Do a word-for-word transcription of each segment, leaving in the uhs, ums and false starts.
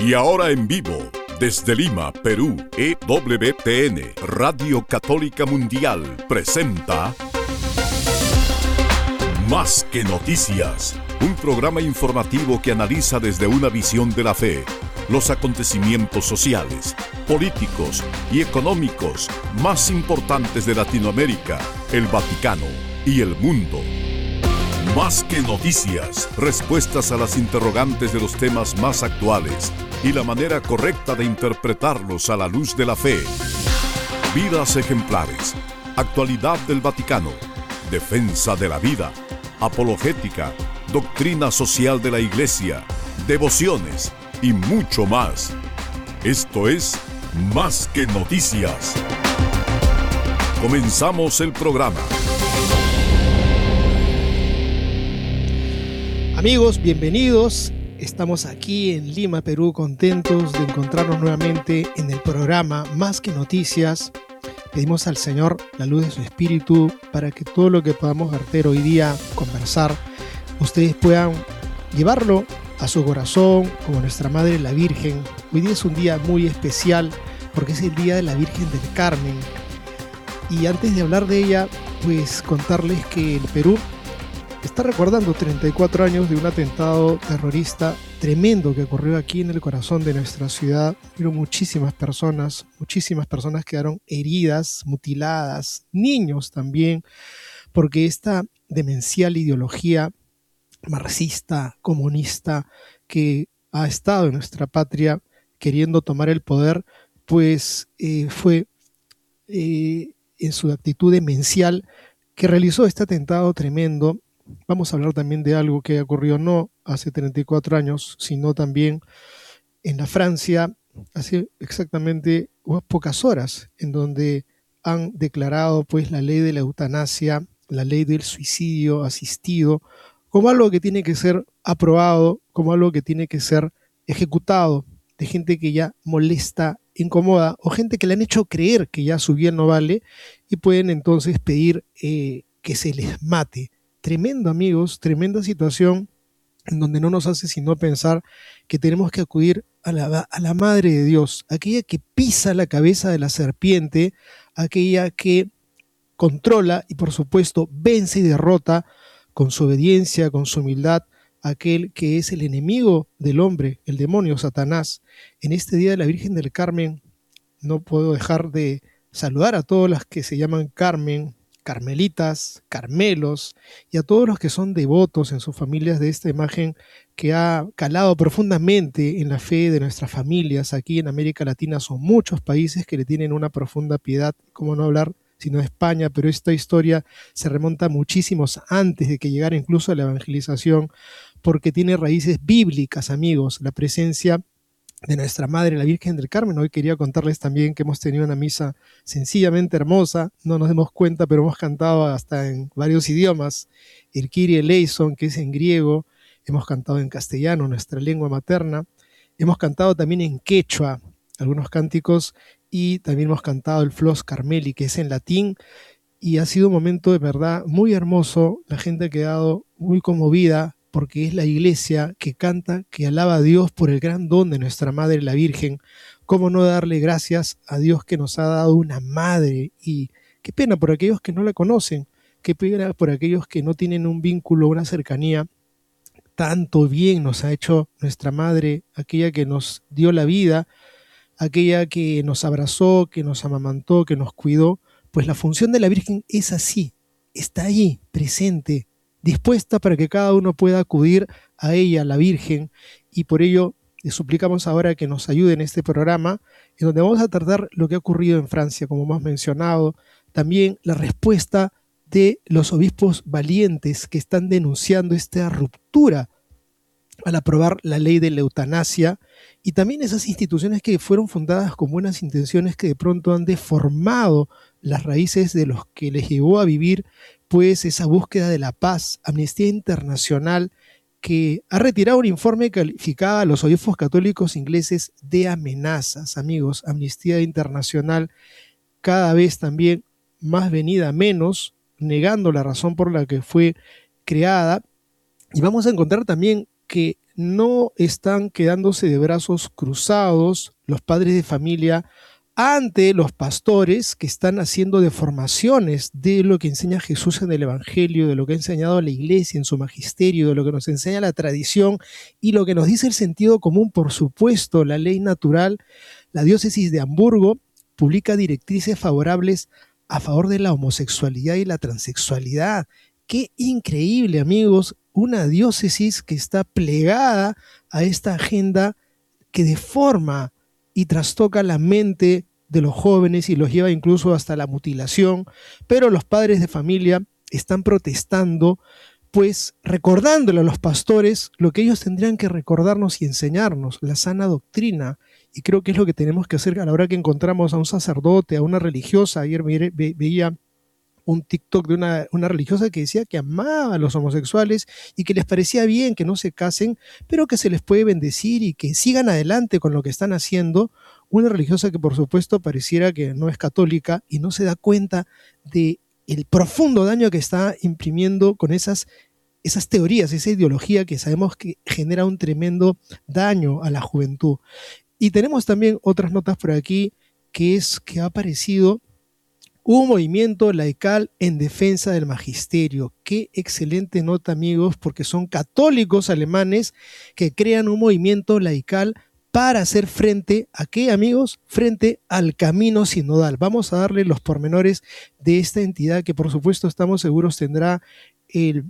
Y ahora en vivo, desde Lima, Perú, E W T N, Radio Católica Mundial, presenta Más que Noticias, un programa informativo que analiza desde una visión de la fe los acontecimientos sociales, políticos y económicos más importantes de Latinoamérica, el Vaticano y el mundo. Más que noticias, respuestas a las interrogantes de los temas más actuales y la manera correcta de interpretarlos a la luz de la fe. Vidas ejemplares, actualidad del Vaticano, defensa de la vida, apologética, doctrina social de la Iglesia, devociones y mucho más. Esto es Más que Noticias. Comenzamos el programa. Amigos, bienvenidos. Estamos aquí en Lima, Perú, contentos de encontrarnos nuevamente en el programa Más que Noticias. Pedimos al Señor la luz de su Espíritu para que todo lo que podamos verter hoy día, conversar, ustedes puedan llevarlo a su corazón, como nuestra Madre la Virgen. Hoy día es un día muy especial porque es el día de la Virgen del Carmen. Y antes de hablar de ella, pues contarles que el Perú está recordando treinta y cuatro años de un atentado terrorista tremendo que ocurrió aquí en el corazón de nuestra ciudad. Hubo muchísimas personas, muchísimas personas quedaron heridas, mutiladas, niños también, porque esta demencial ideología marxista, comunista, que ha estado en nuestra patria queriendo tomar el poder, pues eh, fue eh, en su actitud demencial que realizó este atentado tremendo. Vamos a hablar también de algo que ocurrió no hace treinta y cuatro años, sino también en la Francia, hace exactamente unas pocas horas, en donde han declarado pues la ley de la eutanasia, la ley del suicidio asistido, como algo que tiene que ser aprobado, como algo que tiene que ser ejecutado, de gente que ya molesta, incomoda, o gente que le han hecho creer que ya su bien no vale, y pueden entonces pedir eh, que se les mate. Tremendo, amigos, tremenda situación en donde no nos hace sino pensar que tenemos que acudir a la, a la Madre de Dios, aquella que pisa la cabeza de la serpiente, aquella que controla y por supuesto vence y derrota con su obediencia, con su humildad, aquel que es el enemigo del hombre, el demonio, Satanás. En este día de la Virgen del Carmen no puedo dejar de saludar a todas las que se llaman Carmen, carmelitas, carmelos, y a todos los que son devotos en sus familias de esta imagen que ha calado profundamente en la fe de nuestras familias. Aquí en América Latina son muchos países que le tienen una profunda piedad, cómo no hablar sino de España, pero esta historia se remonta muchísimos antes de que llegara incluso a la evangelización, porque tiene raíces bíblicas, amigos, la presencia de nuestra Madre, la Virgen del Carmen. Hoy quería contarles también que hemos tenido una misa sencillamente hermosa, no nos demos cuenta, pero hemos cantado hasta en varios idiomas, el Kyrie eleison, que es en griego, hemos cantado en castellano, nuestra lengua materna, hemos cantado también en quechua, algunos cánticos, y también hemos cantado el Flos Carmeli, que es en latín, y ha sido un momento de verdad muy hermoso. La gente ha quedado muy conmovida porque es la iglesia que canta, que alaba a Dios por el gran don de nuestra Madre la Virgen. ¿Cómo no darle gracias a Dios que nos ha dado una madre? Y qué pena por aquellos que no la conocen, qué pena por aquellos que no tienen un vínculo, una cercanía. Tanto bien nos ha hecho nuestra Madre, aquella que nos dio la vida, aquella que nos abrazó, que nos amamantó, que nos cuidó. Pues la función de la Virgen es así, está ahí, presente, dispuesta para que cada uno pueda acudir a ella, la Virgen, y por ello le suplicamos ahora que nos ayude en este programa, en donde vamos a tratar lo que ha ocurrido en Francia, como hemos mencionado, también la respuesta de los obispos valientes que están denunciando esta ruptura al aprobar la ley de la eutanasia, y también esas instituciones que fueron fundadas con buenas intenciones que de pronto han deformado las raíces de los que les llevó a vivir pues esa búsqueda de la paz. Amnistía Internacional, que ha retirado un informe que calificaba a los obispos católicos ingleses de amenazas. Amigos, Amnistía Internacional cada vez también más venida a menos, negando la razón por la que fue creada, y vamos a encontrar también que no están quedándose de brazos cruzados los padres de familia ante los pastores que están haciendo deformaciones de lo que enseña Jesús en el Evangelio, de lo que ha enseñado la Iglesia en su magisterio, de lo que nos enseña la tradición y lo que nos dice el sentido común, por supuesto, la ley natural. La diócesis de Hamburgo publica directrices favorables a favor de la homosexualidad y la transexualidad. ¡Qué increíble, amigos! Una diócesis que está plegada a esta agenda que deforma y trastoca la mente de los jóvenes y los lleva incluso hasta la mutilación, pero los padres de familia están protestando, pues recordándole a los pastores lo que ellos tendrían que recordarnos y enseñarnos, la sana doctrina. Y creo que es lo que tenemos que hacer a la hora que encontramos a un sacerdote, a una religiosa. Ayer ve, ve, veía un TikTok de una, una religiosa que decía que amaba a los homosexuales y que les parecía bien que no se casen, pero que se les puede bendecir y que sigan adelante con lo que están haciendo. Una religiosa que por supuesto pareciera que no es católica y no se da cuenta de el profundo daño que está imprimiendo con esas, esas teorías, esa ideología que sabemos que genera un tremendo daño a la juventud. Y tenemos también otras notas por aquí, que es que ha aparecido un movimiento laical en defensa del magisterio. Qué excelente nota, amigos, porque son católicos alemanes que crean un movimiento laical para hacer frente a qué, amigos, frente al camino sinodal. Vamos a darle los pormenores de esta entidad que por supuesto estamos seguros tendrá el,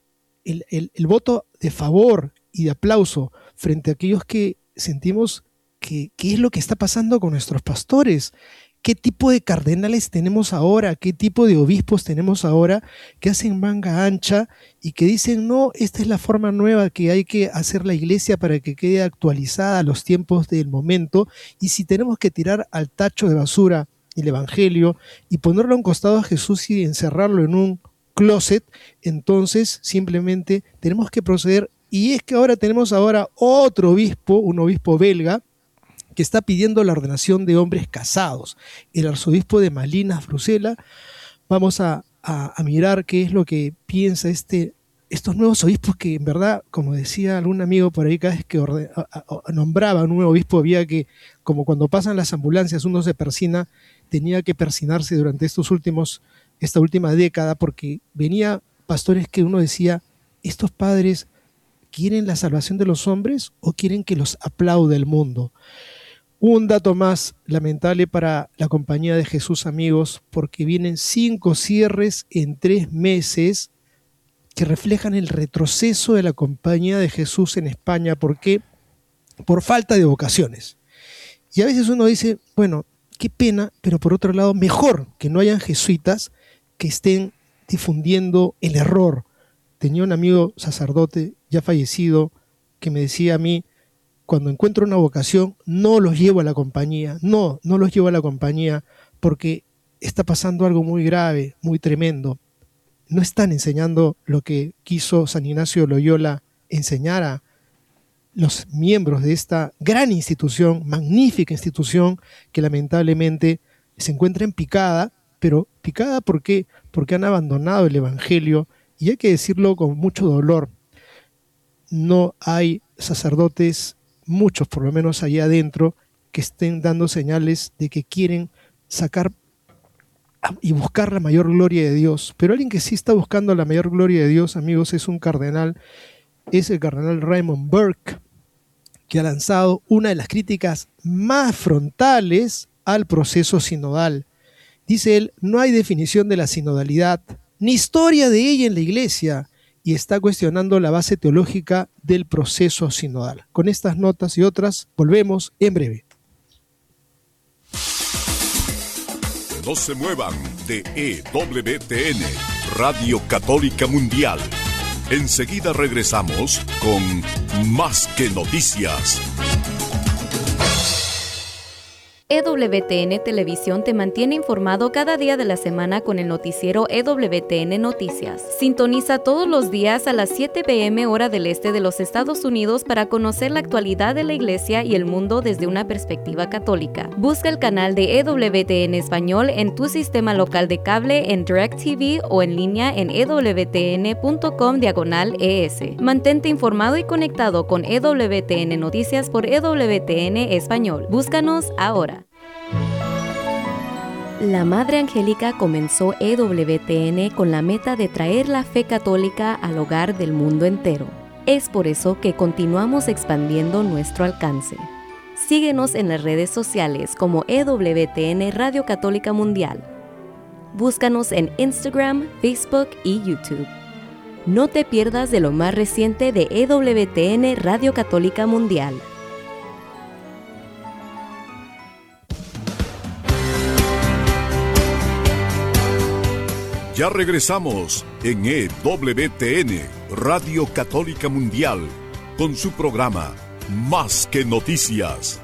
el, el, el voto de favor y de aplauso frente a aquellos que sentimos que qué es lo que está pasando con nuestros pastores. ¿Qué tipo de cardenales tenemos ahora? ¿Qué tipo de obispos tenemos ahora que hacen manga ancha y que dicen, no, esta es la forma nueva que hay que hacer la iglesia para que quede actualizada a los tiempos del momento? Y si tenemos que tirar al tacho de basura el evangelio y ponerlo a un costado a Jesús y encerrarlo en un closet, entonces simplemente tenemos que proceder. Y es que ahora tenemos ahora otro obispo, un obispo belga, que está pidiendo la ordenación de hombres casados. El arzobispo de Malinas, Bruselas. Vamos a, a, a mirar qué es lo que piensa este, estos nuevos obispos que en verdad, como decía algún amigo por ahí, cada vez que orden, a, a, nombraba a un nuevo obispo había que, como cuando pasan las ambulancias uno se persina, tenía que persinarse durante estos últimos, esta última década, porque venía pastores que uno decía, estos padres ¿quieren la salvación de los hombres o quieren que los aplaude el mundo? Un dato más lamentable para la Compañía de Jesús, amigos, porque vienen cinco cierres en tres meses que reflejan el retroceso de la Compañía de Jesús en España. ¿Por qué? Por falta de vocaciones. Y a veces uno dice, bueno, qué pena, pero por otro lado, mejor que no hayan jesuitas que estén difundiendo el error. Tenía un amigo sacerdote ya fallecido que me decía a mí, cuando encuentro una vocación, no los llevo a la compañía, no, no los llevo a la compañía porque está pasando algo muy grave, muy tremendo. No están enseñando lo que quiso San Ignacio de Loyola enseñar a los miembros de esta gran institución, magnífica institución, que lamentablemente se encuentra en picada, pero picada ¿por qué? Porque han abandonado el Evangelio, y hay que decirlo con mucho dolor. No hay sacerdotes, muchos por lo menos allá adentro, que estén dando señales de que quieren sacar y buscar la mayor gloria de Dios. Pero alguien que sí está buscando la mayor gloria de Dios, amigos, es un cardenal, es el cardenal Raymond Burke, que ha lanzado una de las críticas más frontales al proceso sinodal. Dice él, no hay definición de la sinodalidad, ni historia de ella en la Iglesia, y está cuestionando la base teológica del proceso sinodal. Con estas notas y otras, volvemos en breve. No se muevan de E W T N, Radio Católica Mundial. Enseguida regresamos con Más que Noticias. E W T N Televisión te mantiene informado cada día de la semana con el noticiero E W T N Noticias. Sintoniza todos los días a las siete p m hora del este de los Estados Unidos para conocer la actualidad de la Iglesia y el mundo desde una perspectiva católica. Busca el canal de E W T N Español en tu sistema local de cable, en DirecTV o en línea en e w t n punto com diagonal e s. Mantente informado y conectado con E W T N Noticias por E W T N Español. Búscanos ahora. La Madre Angélica comenzó E W T N con la meta de traer la fe católica al hogar del mundo entero. Es por eso que continuamos expandiendo nuestro alcance. Síguenos en las redes sociales como E W T N Radio Católica Mundial. Búscanos en Instagram, Facebook y YouTube. No te pierdas de lo más reciente de E W T N Radio Católica Mundial. Ya regresamos en E W T N, Radio Católica Mundial, con su programa Más que Noticias.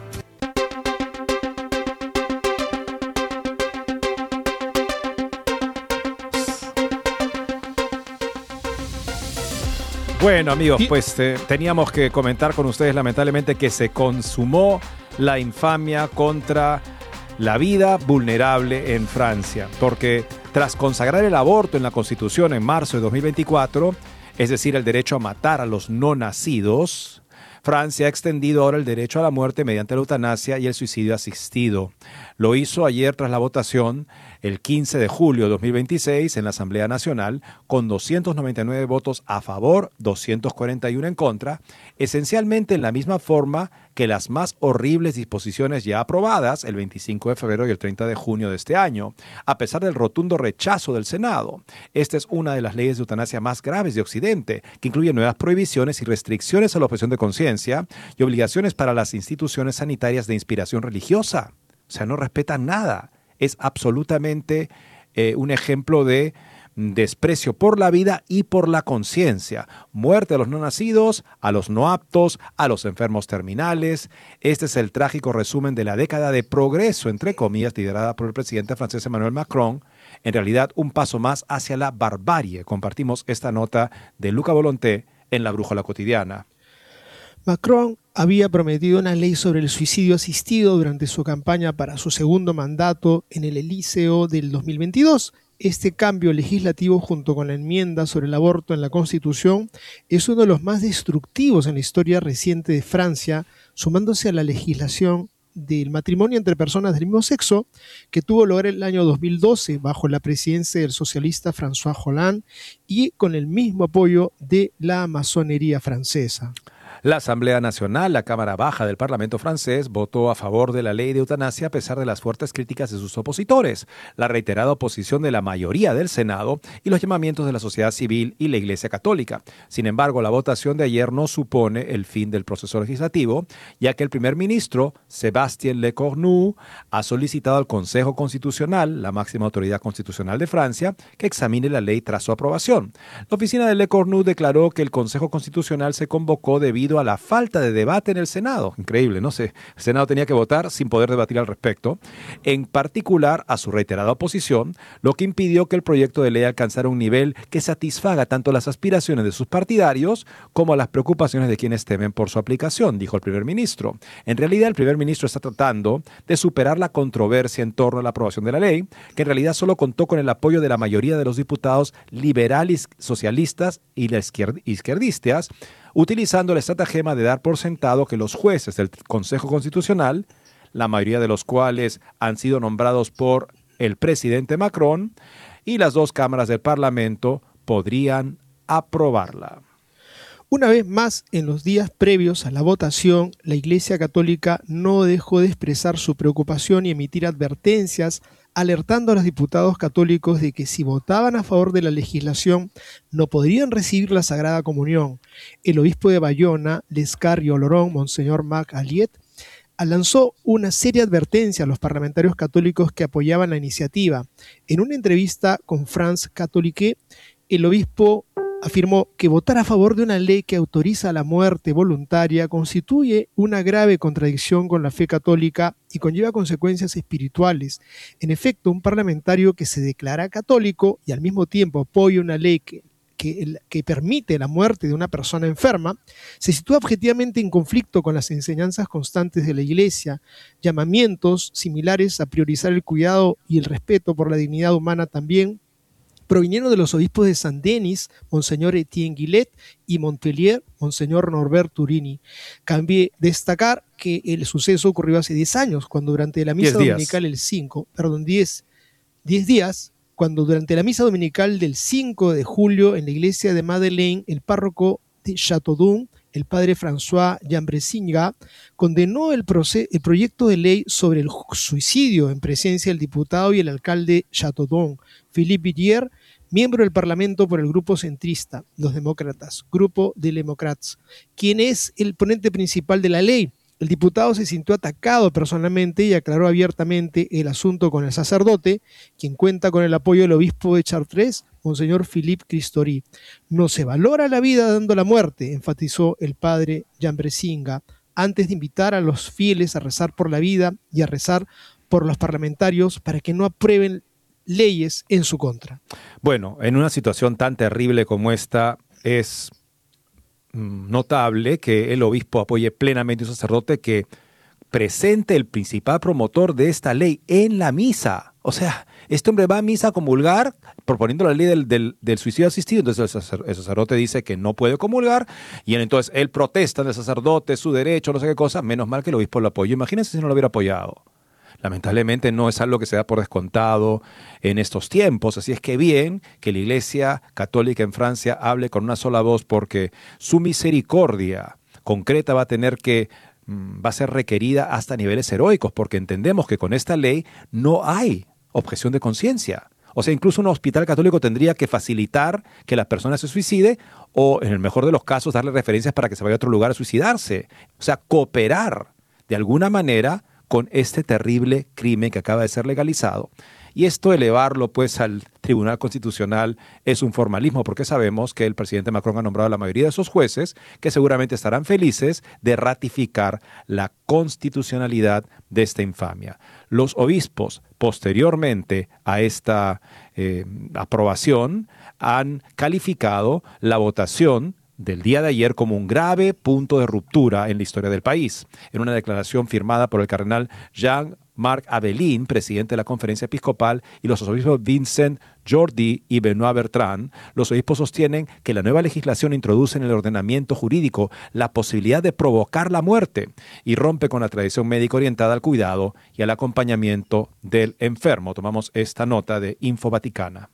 Bueno, amigos, pues eh, teníamos que comentar con ustedes lamentablemente que se consumó la infamia contra la vida vulnerable en Francia, porque tras consagrar el aborto en la Constitución en marzo de dos mil veinticuatro, es decir, el derecho a matar a los no nacidos, Francia ha extendido ahora el derecho a la muerte mediante la eutanasia y el suicidio asistido. Lo hizo ayer tras la votación, el quince de julio de dos mil veintiséis, en la Asamblea Nacional, con doscientos noventa y nueve votos a favor, doscientos cuarenta y uno en contra, esencialmente en la misma forma que las más horribles disposiciones ya aprobadas el veinticinco de febrero y el treinta de junio de este año, a pesar del rotundo rechazo del Senado. Esta es una de las leyes de eutanasia más graves de Occidente, que incluye nuevas prohibiciones y restricciones a la objeción de conciencia y obligaciones para las instituciones sanitarias de inspiración religiosa. O sea, no respetan nada. Es absolutamente eh, un ejemplo de desprecio por la vida y por la conciencia. Muerte a los no nacidos, a los no aptos, a los enfermos terminales. Este es el trágico resumen de la década de progreso, entre comillas, liderada por el presidente francés Emmanuel Macron. En realidad, un paso más hacia la barbarie. Compartimos esta nota de Luca Volonté en La Brújula Cotidiana. Macron había prometido una ley sobre el suicidio asistido durante su campaña para su segundo mandato en el Elíseo del dos mil veintidós. Este cambio legislativo, junto con la enmienda sobre el aborto en la Constitución, es uno de los más destructivos en la historia reciente de Francia, sumándose a la legislación del matrimonio entre personas del mismo sexo que tuvo lugar el año dos mil doce bajo la presidencia del socialista François Hollande y con el mismo apoyo de la masonería francesa. La Asamblea Nacional, la Cámara Baja del Parlamento francés, votó a favor de la ley de eutanasia a pesar de las fuertes críticas de sus opositores, la reiterada oposición de la mayoría del Senado y los llamamientos de la sociedad civil y la Iglesia Católica. Sin embargo, la votación de ayer no supone el fin del proceso legislativo, ya que el primer ministro, Sébastien Lecornu, ha solicitado al Consejo Constitucional, la máxima autoridad constitucional de Francia, que examine la ley tras su aprobación. La oficina de Lecornu declaró que el Consejo Constitucional se convocó debido a la falta de debate en el Senado. Increíble, no sé. El Senado tenía que votar sin poder debatir al respecto. En particular, a su reiterada oposición, lo que impidió que el proyecto de ley alcanzara un nivel que satisfaga tanto las aspiraciones de sus partidarios como las preocupaciones de quienes temen por su aplicación, dijo el primer ministro. En realidad, el primer ministro está tratando de superar la controversia en torno a la aprobación de la ley, que en realidad solo contó con el apoyo de la mayoría de los diputados liberales, socialistas y izquierdistas, utilizando el estratagema de dar por sentado que los jueces del Consejo Constitucional, la mayoría de los cuales han sido nombrados por el presidente Macron, y las dos cámaras del Parlamento podrían aprobarla. Una vez más, en los días previos a la votación, la Iglesia Católica no dejó de expresar su preocupación y emitir advertencias, alertando a los diputados católicos de que si votaban a favor de la legislación no podrían recibir la Sagrada Comunión. El obispo de Bayona, Lescar y Oloron, Monseñor Marc Alliet, lanzó una seria advertencia a los parlamentarios católicos que apoyaban la iniciativa. En una entrevista con France Catholique, el obispo afirmó que votar a favor de una ley que autoriza la muerte voluntaria constituye una grave contradicción con la fe católica y conlleva consecuencias espirituales. En efecto, un parlamentario que se declara católico y al mismo tiempo apoya una ley que, que, que permite la muerte de una persona enferma, se sitúa objetivamente en conflicto con las enseñanzas constantes de la Iglesia, llamamientos similares a priorizar el cuidado y el respeto por la dignidad humana también, provinieron de los obispos de Saint-Denis, Monseñor Etienne Guillet, y Montpellier, Monseñor Norbert Turini. Cabe destacar que el suceso ocurrió hace diez años, cuando durante la misa dominical el cinco, perdón, diez, diez días, cuando durante la misa dominical del cinco de julio en la iglesia de Madeleine, el párroco de Châteaudun, el padre François Jambresinga, condenó el, el proyecto de ley sobre el suicidio en presencia del diputado y el alcalde Châteaudun, Philippe Villiers, miembro del Parlamento por el grupo centrista, los demócratas, Grupo de Democrats, quien es el ponente principal de la ley. El diputado se sintió atacado personalmente y aclaró abiertamente el asunto con el sacerdote, quien cuenta con el apoyo del obispo de Chartres, Monseñor Philippe Christori. No se valora la vida dando la muerte, enfatizó el padre Jambresinga, antes de invitar a los fieles a rezar por la vida y a rezar por los parlamentarios para que no aprueben leyes en su contra. Bueno, en una situación tan terrible como esta, es notable que el obispo apoye plenamente a un sacerdote que presente el principal promotor de esta ley en la misa. O sea, este hombre va a misa a comulgar proponiendo la ley del, del, del suicidio asistido. Entonces el, sacer, el sacerdote dice que no puede comulgar y entonces él protesta del sacerdote, su derecho, no sé qué cosa. Menos mal que el obispo lo apoyó. Imagínense si no lo hubiera apoyado. Lamentablemente no es algo que se da por descontado en estos tiempos, así es que bien que la Iglesia Católica en Francia hable con una sola voz, porque su misericordia concreta va a tener que, va a ser requerida hasta niveles heroicos, porque entendemos que con esta ley no hay objeción de conciencia. O sea, incluso un hospital católico tendría que facilitar que la persona se suicide o, en el mejor de los casos, darle referencias para que se vaya a otro lugar a suicidarse. O sea, cooperar de alguna manera con este terrible crimen que acaba de ser legalizado. Y esto elevarlo pues al Tribunal Constitucional es un formalismo, porque sabemos que el presidente Macron ha nombrado a la mayoría de esos jueces que seguramente estarán felices de ratificar la constitucionalidad de esta infamia. Los obispos, posteriormente a esta eh, aprobación, han calificado la votación del día de ayer como un grave punto de ruptura en la historia del país. En una declaración firmada por el cardenal Jean-Marc Abelin, presidente de la Conferencia Episcopal, y los obispos Vincent Jordi y Benoît Bertrand, los obispos sostienen que la nueva legislación introduce en el ordenamiento jurídico la posibilidad de provocar la muerte y rompe con la tradición médica orientada al cuidado y al acompañamiento del enfermo. Tomamos esta nota de Info Vaticana.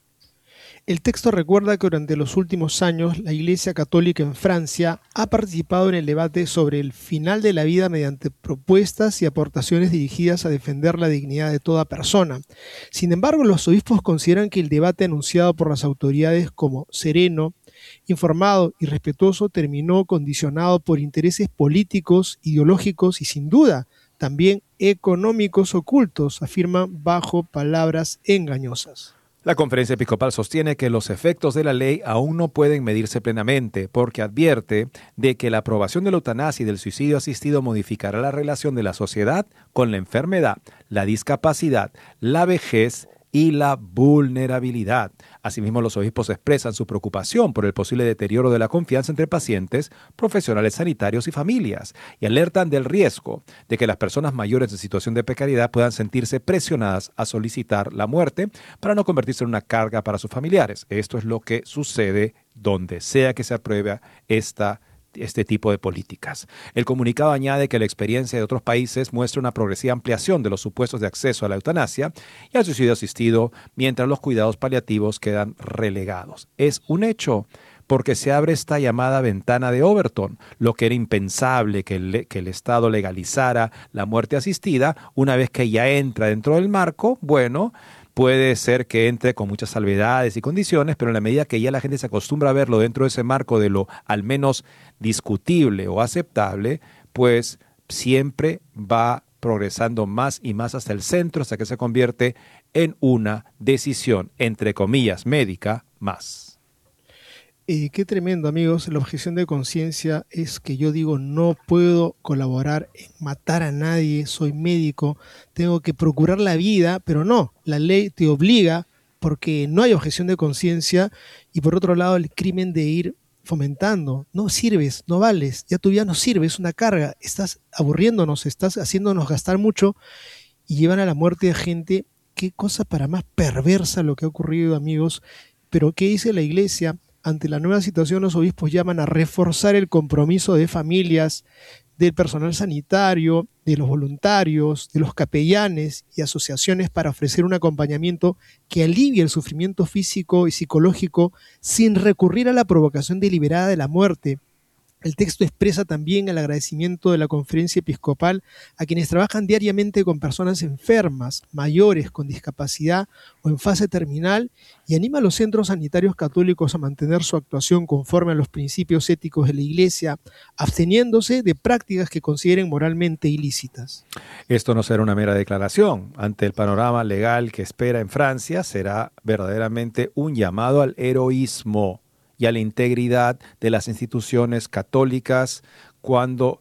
El texto recuerda que durante los últimos años la Iglesia Católica en Francia ha participado en el debate sobre el final de la vida mediante propuestas y aportaciones dirigidas a defender la dignidad de toda persona. Sin embargo, los obispos consideran que el debate anunciado por las autoridades como sereno, informado y respetuoso terminó condicionado por intereses políticos, ideológicos y sin duda también económicos ocultos, afirman bajo palabras engañosas. La Conferencia Episcopal sostiene que los efectos de la ley aún no pueden medirse plenamente, porque advierte de que la aprobación de la eutanasia y del suicidio asistido modificará la relación de la sociedad con la enfermedad, la discapacidad, la vejez y la vulnerabilidad. Asimismo, los obispos expresan su preocupación por el posible deterioro de la confianza entre pacientes, profesionales sanitarios y familias, y alertan del riesgo de que las personas mayores en situación de precariedad puedan sentirse presionadas a solicitar la muerte para no convertirse en una carga para sus familiares. Esto es lo que sucede donde sea que se apruebe esta este tipo de políticas. El comunicado añade que la experiencia de otros países muestra una progresiva ampliación de los supuestos de acceso a la eutanasia y al suicidio asistido, mientras los cuidados paliativos quedan relegados. Es un hecho porque se abre esta llamada ventana de Overton, lo que era impensable que el, que el Estado legalizara la muerte asistida. Una vez que ya entra dentro del marco, bueno, puede ser que entre con muchas salvedades y condiciones, pero en la medida que ya la gente se acostumbra a verlo dentro de ese marco de lo al menos discutible o aceptable, pues siempre va progresando más y más hasta el centro, hasta que se convierte en una decisión, entre comillas, médica más. Eh, qué tremendo, amigos. La objeción de conciencia es que yo digo no puedo colaborar en matar a nadie, soy médico, tengo que procurar la vida, pero no, la ley te obliga porque no hay objeción de conciencia y por otro lado el crimen de ir fomentando, no sirves, no vales, ya tu vida no sirve, es una carga, estás aburriéndonos, estás haciéndonos gastar mucho y llevan a la muerte de gente. Qué cosa para más perversa lo que ha ocurrido, amigos. Pero ¿qué dice la iglesia? Ante la nueva situación, los obispos llaman a reforzar el compromiso de familias, del personal sanitario, de los voluntarios, de los capellanes y asociaciones para ofrecer un acompañamiento que alivie el sufrimiento físico y psicológico sin recurrir a la provocación deliberada de la muerte. El texto expresa también el agradecimiento de la Conferencia Episcopal a quienes trabajan diariamente con personas enfermas, mayores, con discapacidad o en fase terminal y anima a los centros sanitarios católicos a mantener su actuación conforme a los principios éticos de la Iglesia, absteniéndose de prácticas que consideren moralmente ilícitas. Esto no será una mera declaración. Ante el panorama legal que espera en Francia, será verdaderamente un llamado al heroísmo y a la integridad de las instituciones católicas cuando,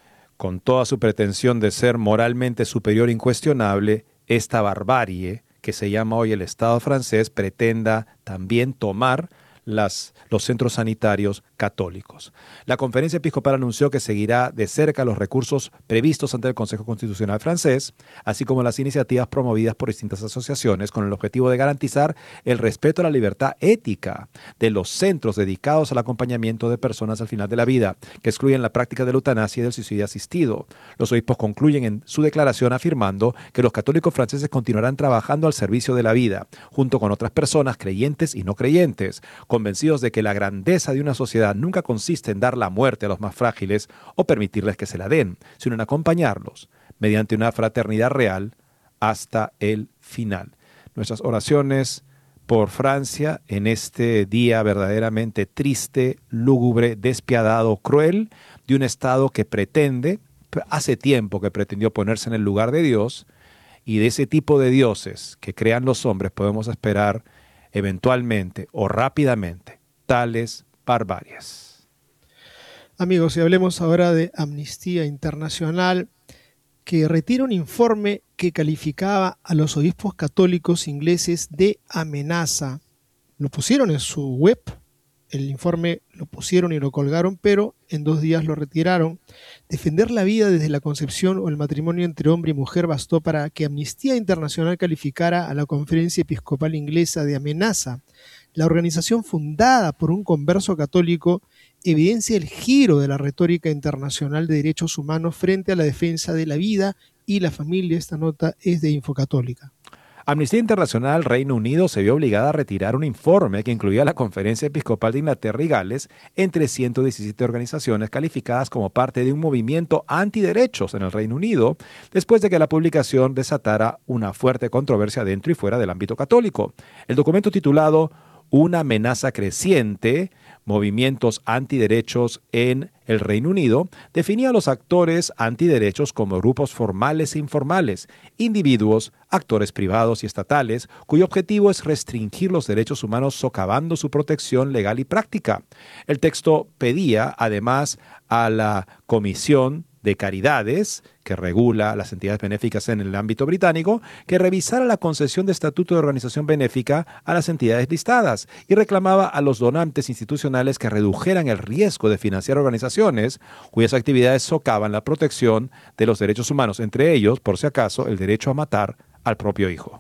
con toda su pretensión de ser moralmente superior e incuestionable, esta barbarie que se llama hoy el Estado francés pretenda también tomar Las, los centros sanitarios católicos. La Conferencia Episcopal anunció que seguirá de cerca los recursos previstos ante el Consejo Constitucional francés, así como las iniciativas promovidas por distintas asociaciones con el objetivo de garantizar el respeto a la libertad ética de los centros dedicados al acompañamiento de personas al final de la vida, que excluyen la práctica de la eutanasia y del suicidio asistido. Los obispos concluyen en su declaración afirmando que los católicos franceses continuarán trabajando al servicio de la vida, junto con otras personas creyentes y no creyentes, convencidos de que la grandeza de una sociedad nunca consiste en dar la muerte a los más frágiles o permitirles que se la den, sino en acompañarlos mediante una fraternidad real hasta el final. Nuestras oraciones por Francia en este día verdaderamente triste, lúgubre, despiadado, cruel, de un Estado que pretende, hace tiempo que pretendió ponerse en el lugar de Dios, y de ese tipo de dioses que crean los hombres podemos esperar eventualmente o rápidamente tales barbarias. Amigos, y hablemos ahora de Amnistía Internacional, que retira un informe que calificaba a los obispos católicos ingleses de amenaza. Lo pusieron en su web, el informe lo pusieron y lo colgaron, pero en dos días lo retiraron. Defender la vida desde la concepción o el matrimonio entre hombre y mujer bastó para que Amnistía Internacional calificara a la Conferencia Episcopal Inglesa de amenaza. La organización, fundada por un converso católico, evidencia el giro de la retórica internacional de derechos humanos frente a la defensa de la vida y la familia. Esta nota es de Infocatólica. Amnistía Internacional Reino Unido se vio obligada a retirar un informe que incluía la Conferencia Episcopal de Inglaterra y Gales entre ciento diecisiete organizaciones calificadas como parte de un movimiento antiderechos en el Reino Unido, después de que la publicación desatara una fuerte controversia dentro y fuera del ámbito católico. El documento titulado Una amenaza creciente, movimientos antiderechos en el Reino Unido, definía a los actores antiderechos como grupos formales e informales, individuos, actores privados y estatales, cuyo objetivo es restringir los derechos humanos socavando su protección legal y práctica. El texto pedía, además, a la Comisión de Caridades, que regula las entidades benéficas en el ámbito británico, que revisara la concesión de estatuto de organización benéfica a las entidades listadas y reclamaba a los donantes institucionales que redujeran el riesgo de financiar organizaciones cuyas actividades socavan la protección de los derechos humanos, entre ellos, por si acaso, el derecho a matar al propio hijo.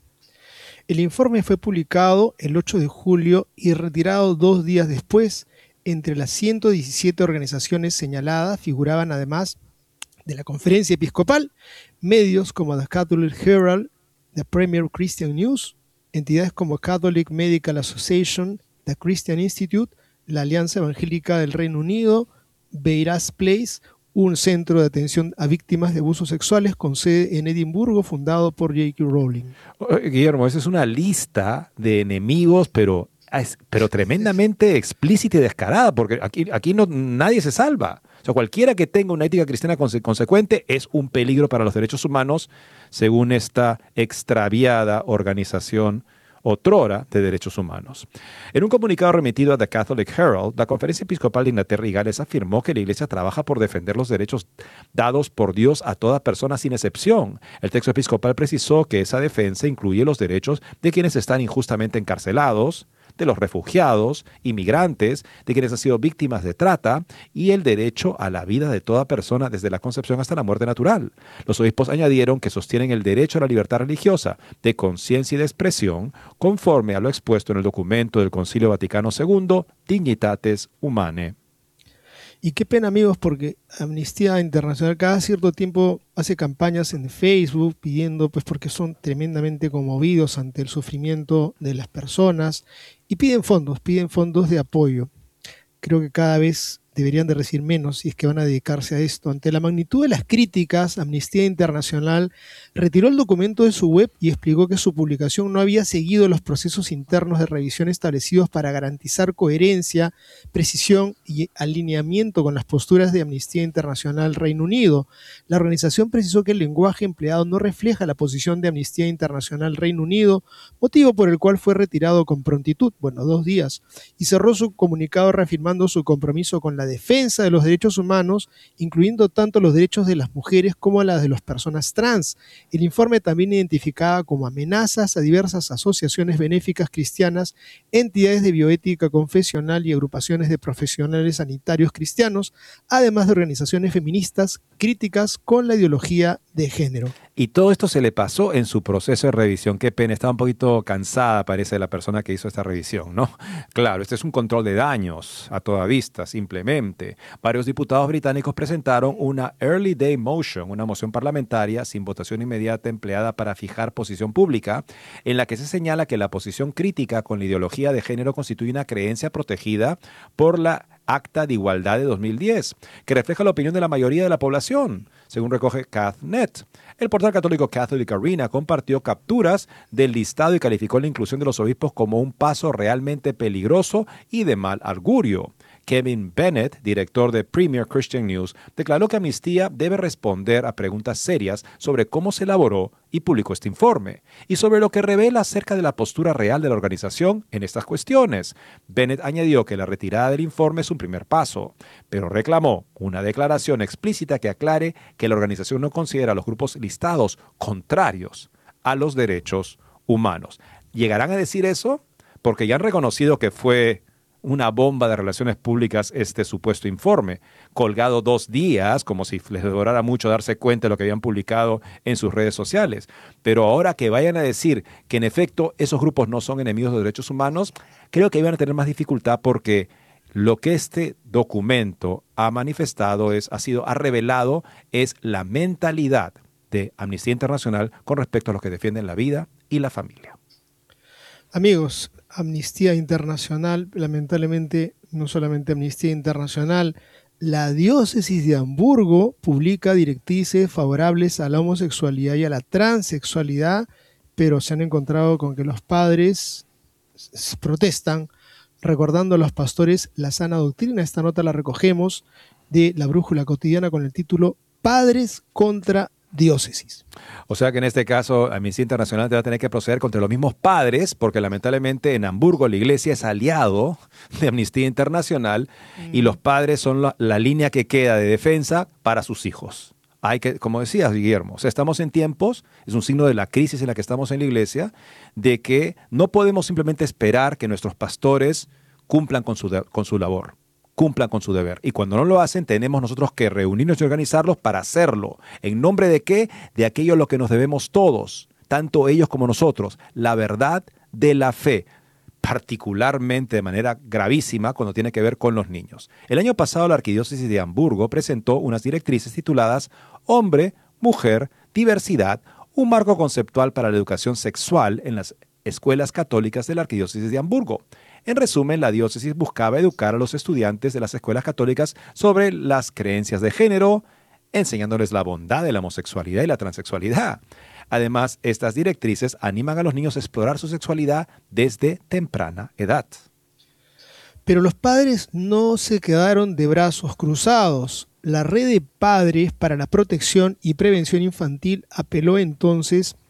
El informe fue publicado el ocho de julio y retirado dos días después. Entre las ciento diecisiete organizaciones señaladas figuraban, además de la Conferencia Episcopal, medios como The Catholic Herald, The Premier Christian News, entidades como Catholic Medical Association, The Christian Institute, la Alianza Evangélica del Reino Unido, Beiras Place, un centro de atención a víctimas de abusos sexuales con sede en Edimburgo, fundado por J K Rowling. Guillermo, esa es una lista de enemigos, pero... pero tremendamente explícita y descarada, porque aquí, aquí no, nadie se salva. O sea, cualquiera que tenga una ética cristiana conse- consecuente es un peligro para los derechos humanos, según esta extraviada organización otrora de derechos humanos. En un comunicado remitido a The Catholic Herald, la Conferencia Episcopal de Inglaterra y Gales afirmó que la Iglesia trabaja por defender los derechos dados por Dios a toda persona sin excepción. El texto episcopal precisó que esa defensa incluye los derechos de quienes están injustamente encarcelados, de los refugiados, inmigrantes, de quienes han sido víctimas de trata y el derecho a la vida de toda persona desde la concepción hasta la muerte natural. Los obispos añadieron que sostienen el derecho a la libertad religiosa, de conciencia y de expresión, conforme a lo expuesto en el documento del Concilio Vaticano segundo, Dignitates Humanae. Y qué pena, amigos, porque Amnistía Internacional cada cierto tiempo hace campañas en Facebook pidiendo, pues porque son tremendamente conmovidos ante el sufrimiento de las personas y piden fondos, piden fondos de apoyo. Creo que cada vez deberían de recibir menos si es que van a dedicarse a esto. Ante la magnitud de las críticas, Amnistía Internacional retiró el documento de su web y explicó que su publicación no había seguido los procesos internos de revisión establecidos para garantizar coherencia, precisión y alineamiento con las posturas de Amnistía Internacional Reino Unido. La organización precisó que el lenguaje empleado no refleja la posición de Amnistía Internacional Reino Unido, motivo por el cual fue retirado con prontitud, bueno, dos días, y cerró su comunicado reafirmando su compromiso con la defensa de los derechos humanos, incluyendo tanto los derechos de las mujeres como las de las personas trans. El informe también identificaba como amenazas a diversas asociaciones benéficas cristianas, entidades de bioética confesional y agrupaciones de profesionales sanitarios cristianos, además de organizaciones feministas críticas con la ideología de género. Y todo esto se le pasó en su proceso de revisión. Qué pena, estaba un poquito cansada, parece, la persona que hizo esta revisión, ¿no? Claro, este es un control de daños a toda vista, simplemente. Varios diputados británicos presentaron una Early Day Motion, una moción parlamentaria sin votación inmediata empleada para fijar posición pública, en la que se señala que la posición crítica con la ideología de género constituye una creencia protegida por la Acta de Igualdad de dos mil diez, que refleja la opinión de la mayoría de la población, según recoge Cathnet. El portal católico Catholic Arena compartió capturas del listado y calificó la inclusión de los obispos como un paso realmente peligroso y de mal augurio. Kevin Bennett, director de Premier Christian News, declaró que Amnistía debe responder a preguntas serias sobre cómo se elaboró y publicó este informe, y sobre lo que revela acerca de la postura real de la organización en estas cuestiones. Bennett añadió que la retirada del informe es un primer paso, pero reclamó una declaración explícita que aclare que la organización no considera a los grupos listados contrarios a los derechos humanos. ¿Llegarán a decir eso? Porque ya han reconocido que fue una bomba de relaciones públicas este supuesto informe, colgado dos días, como si les demorara mucho darse cuenta de lo que habían publicado en sus redes sociales. Pero ahora que vayan a decir que en efecto esos grupos no son enemigos de derechos humanos, creo que iban a tener más dificultad porque lo que este documento ha manifestado es, ha sido, ha revelado es la mentalidad de Amnistía Internacional con respecto a los que defienden la vida y la familia. Amigos, Amnistía Internacional, lamentablemente no solamente Amnistía Internacional, la diócesis de Hamburgo publica directrices favorables a la homosexualidad y a la transexualidad, pero se han encontrado con que los padres protestan, recordando a los pastores la sana doctrina. Esta nota la recogemos de La Brújula Cotidiana con el título Padres contra diócesis. O sea que en este caso Amnistía Internacional te va a tener que proceder contra los mismos padres, porque lamentablemente en Hamburgo la iglesia es aliado de Amnistía Internacional mm. y los padres son la, la línea que queda de defensa para sus hijos. Hay que, como decías, Guillermo, o sea, estamos en tiempos, es un signo de la crisis en la que estamos en la iglesia, de que no podemos simplemente esperar que nuestros pastores cumplan con su, de, con su labor. cumplan con su deber. Y cuando no lo hacen, tenemos nosotros que reunirnos y organizarlos para hacerlo. ¿En nombre de qué? De aquello a lo que nos debemos todos, tanto ellos como nosotros, la verdad de la fe, particularmente de manera gravísima cuando tiene que ver con los niños. El año pasado la Arquidiócesis de Hamburgo presentó unas directrices tituladas Hombre, Mujer, Diversidad, un marco conceptual para la educación sexual en las escuelas católicas de la Arquidiócesis de Hamburgo. En resumen, la diócesis buscaba educar a los estudiantes de las escuelas católicas sobre las creencias de género, enseñándoles la bondad de la homosexualidad y la transexualidad. Además, estas directrices animan a los niños a explorar su sexualidad desde temprana edad. Pero los padres no se quedaron de brazos cruzados. La Red de Padres para la Protección y Prevención Infantil apeló entonces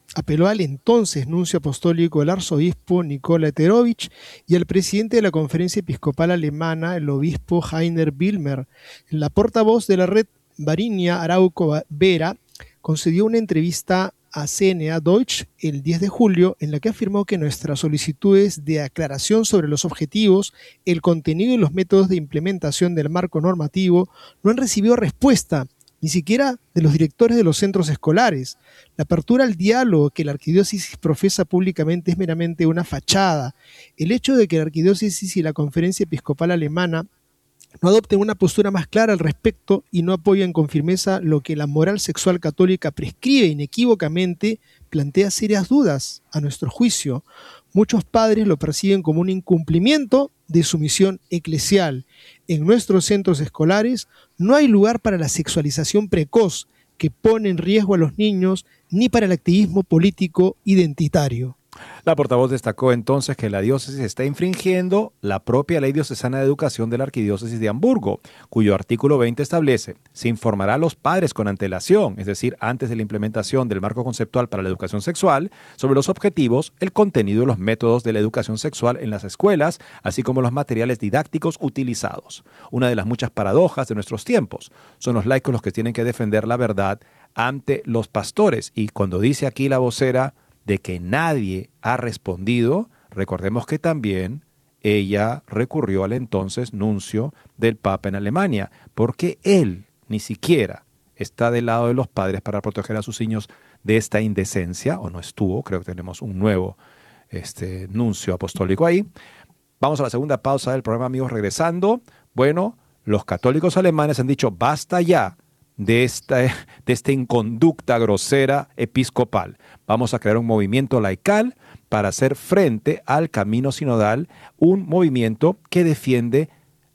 Apeló al entonces nuncio apostólico, el arzobispo Nikola Terovich, y al presidente de la Conferencia Episcopal Alemana, el obispo Heiner Wilmer. La portavoz de la red, Varinia Arauco Vera, concedió una entrevista a C N A Deutsch el diez de julio, en la que afirmó que nuestras solicitudes de aclaración sobre los objetivos, el contenido y los métodos de implementación del marco normativo no han recibido respuesta, ni siquiera de los directores de los centros escolares. La apertura al diálogo que la arquidiócesis profesa públicamente es meramente una fachada. El hecho de que la arquidiócesis y la Conferencia Episcopal Alemana no adopten una postura más clara al respecto y no apoyen con firmeza lo que la moral sexual católica prescribe inequívocamente, plantea serias dudas a nuestro juicio. Muchos padres lo perciben como un incumplimiento de su misión eclesial. En nuestros centros escolares no hay lugar para la sexualización precoz que pone en riesgo a los niños, ni para el activismo político identitario. La portavoz destacó entonces que la diócesis está infringiendo la propia Ley Diocesana de Educación de la Arquidiócesis de Hamburgo, cuyo artículo veinte establece: se informará a los padres con antelación, es decir, antes de la implementación del marco conceptual para la educación sexual, sobre los objetivos, el contenido y los métodos de la educación sexual en las escuelas, así como los materiales didácticos utilizados. Una de las muchas paradojas de nuestros tiempos. Son los laicos los que tienen que defender la verdad ante los pastores. Y cuando dice aquí la vocera de que nadie ha respondido, recordemos que también ella recurrió al entonces nuncio del Papa en Alemania, porque él ni siquiera está del lado de los padres para proteger a sus niños de esta indecencia, o no estuvo. Creo que tenemos un nuevo este, nuncio apostólico ahí. Vamos a la segunda pausa del programa, amigos, regresando. Bueno, los católicos alemanes han dicho basta ya de esta, de esta inconducta grosera episcopal. Vamos a crear un movimiento laical para hacer frente al camino sinodal, un movimiento que defiende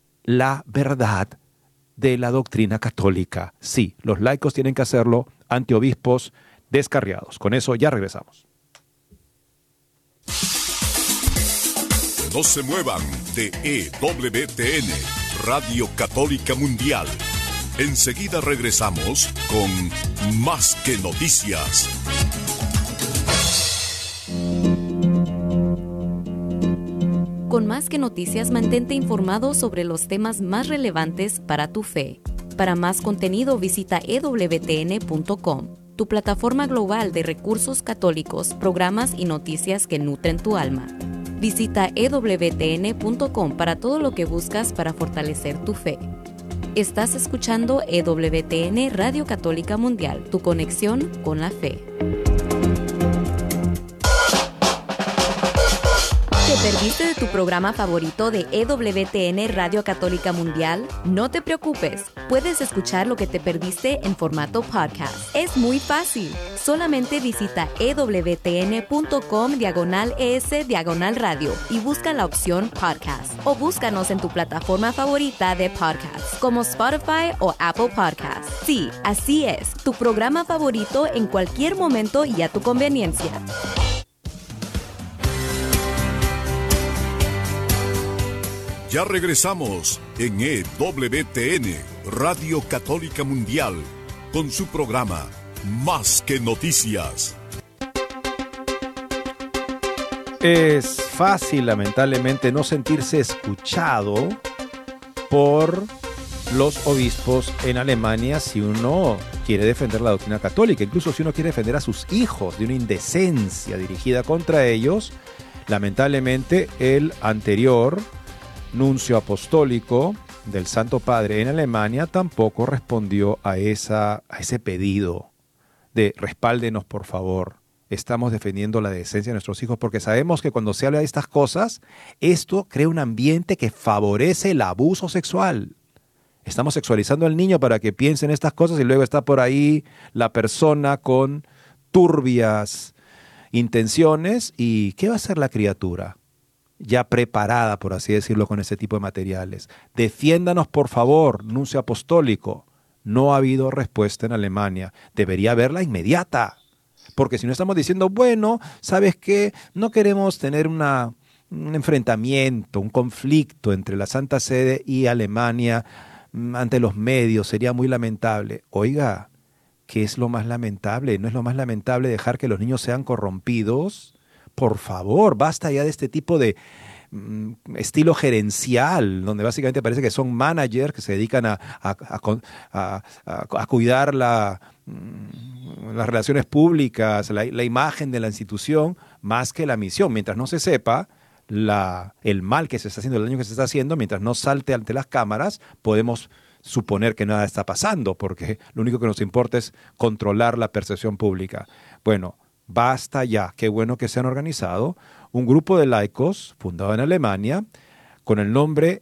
la verdad de la doctrina católica. Sí, los laicos tienen que hacerlo ante obispos descarriados. Con eso ya regresamos. No se muevan de E W T N, Radio Católica Mundial. Enseguida regresamos con Más que Noticias. Con Más que Noticias, mantente informado sobre los temas más relevantes para tu fe. Para más contenido, visita e w t n punto com, tu plataforma global de recursos católicos, programas y noticias que nutren tu alma. Visita e w t n punto com para todo lo que buscas para fortalecer tu fe. Estás escuchando E W T N Radio Católica Mundial, tu conexión con la fe. ¿Te perdiste de tu programa favorito de E W T N Radio Católica Mundial? No te preocupes, puedes escuchar lo que te perdiste en formato podcast. Es muy fácil. Solamente visita e w t n punto com diagonal es diagonal radio y busca la opción podcast. O búscanos en tu plataforma favorita de podcast, como Spotify o Apple Podcasts. Sí, así es, tu programa favorito en cualquier momento y a tu conveniencia. Ya regresamos en E W T N, Radio Católica Mundial, con su programa Más que Noticias. Es fácil, lamentablemente, no sentirse escuchado por los obispos en Alemania si uno quiere defender la doctrina católica, incluso si uno quiere defender a sus hijos de una indecencia dirigida contra ellos. Lamentablemente, el anterior nuncio apostólico del Santo Padre en Alemania tampoco respondió a, esa, a ese pedido de respáldenos, por favor. Estamos defendiendo la decencia de nuestros hijos porque sabemos que cuando se habla de estas cosas, esto crea un ambiente que favorece el abuso sexual. Estamos sexualizando al niño para que piense en estas cosas y luego está por ahí la persona con turbias intenciones. ¿Y qué va a hacer la criatura? Ya preparada, por así decirlo, con ese tipo de materiales. Defiéndanos, por favor, nuncio apostólico. No ha habido respuesta en Alemania. Debería haberla inmediata. Porque si no estamos diciendo, bueno, ¿sabes qué? No queremos tener una, un enfrentamiento, un conflicto entre la Santa Sede y Alemania ante los medios. Sería muy lamentable. Oiga, ¿Qué es lo más lamentable? ¿No es lo más lamentable dejar que los niños sean corrompidos? Por favor, basta ya de este tipo de mm, estilo gerencial, donde básicamente parece que son managers que se dedican a, a, a, a, a, a cuidar la, mm, las relaciones públicas, la, la imagen de la institución, más que la misión. Mientras no se sepa la, el mal que se está haciendo, el daño que se está haciendo, mientras no salte ante las cámaras, podemos suponer que nada está pasando, porque lo único que nos importa es controlar la percepción pública. Bueno, basta ya. Qué bueno que se han organizado un grupo de laicos fundado en Alemania con el nombre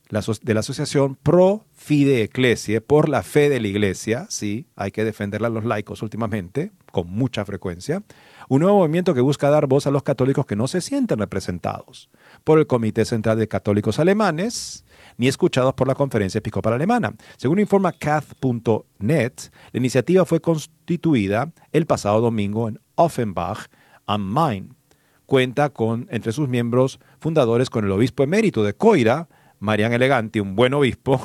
de la asociación Pro Fide Ecclesiae, por la fe de la iglesia. Sí, hay que defenderla a los laicos últimamente, con mucha frecuencia. Un nuevo movimiento que busca dar voz a los católicos que no se sienten representados por el Comité Central de Católicos Alemanes, ni escuchados por la Conferencia Episcopal Alemana. Según informa cath punto net, la iniciativa fue constituida el pasado domingo en Offenbach am Main. Cuenta con, entre sus miembros fundadores, con el obispo emérito de Coira, Marian Eleganti, un buen obispo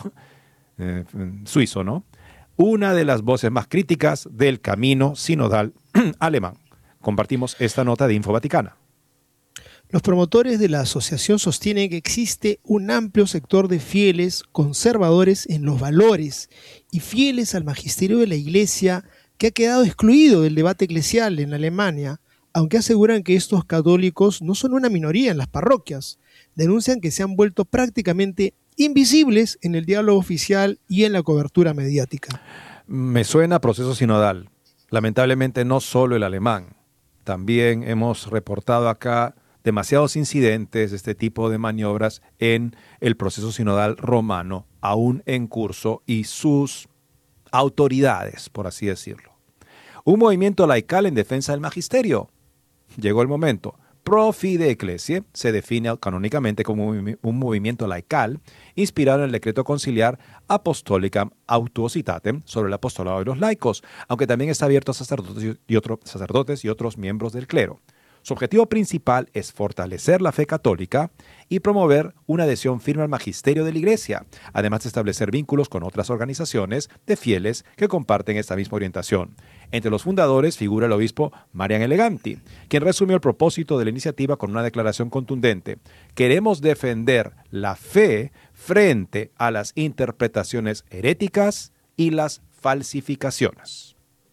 eh, suizo, ¿no? Una de las voces más críticas del camino sinodal alemán. Compartimos esta nota de Info Vaticana. Los promotores de la asociación sostienen que existe un amplio sector de fieles conservadores en los valores y fieles al magisterio de la Iglesia que ha quedado excluido del debate eclesial en Alemania, aunque aseguran que estos católicos no son una minoría en las parroquias. Denuncian que se han vuelto prácticamente invisibles en el diálogo oficial y en la cobertura mediática. Me suena a proceso sinodal. Lamentablemente no solo el alemán. También hemos reportado acá demasiados incidentes de este tipo de maniobras en el proceso sinodal romano, aún en curso, y sus autoridades, por así decirlo. Un movimiento laical en defensa del magisterio. Llegó el momento. Pro Fide Ecclesiae se define canónicamente como un movimiento laical inspirado en el decreto conciliar Apostolicam Autuositatem sobre el apostolado de los laicos, aunque también está abierto a sacerdotes y, otro, sacerdotes y otros miembros del clero. Su objetivo principal es fortalecer la fe católica y promover una adhesión firme al magisterio de la Iglesia, además de establecer vínculos con otras organizaciones de fieles que comparten esta misma orientación. Entre los fundadores figura el obispo Marian Eleganti, quien resumió el propósito de la iniciativa con una declaración contundente. Queremos defender la fe frente a las interpretaciones heréticas y las falsificaciones.